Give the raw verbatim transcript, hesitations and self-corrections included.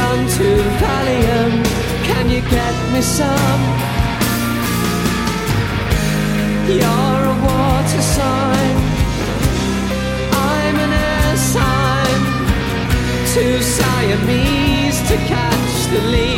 on to Valium. Can you get me some? You're a water sign, I'm an air sign. Two Siamese to catch the lead.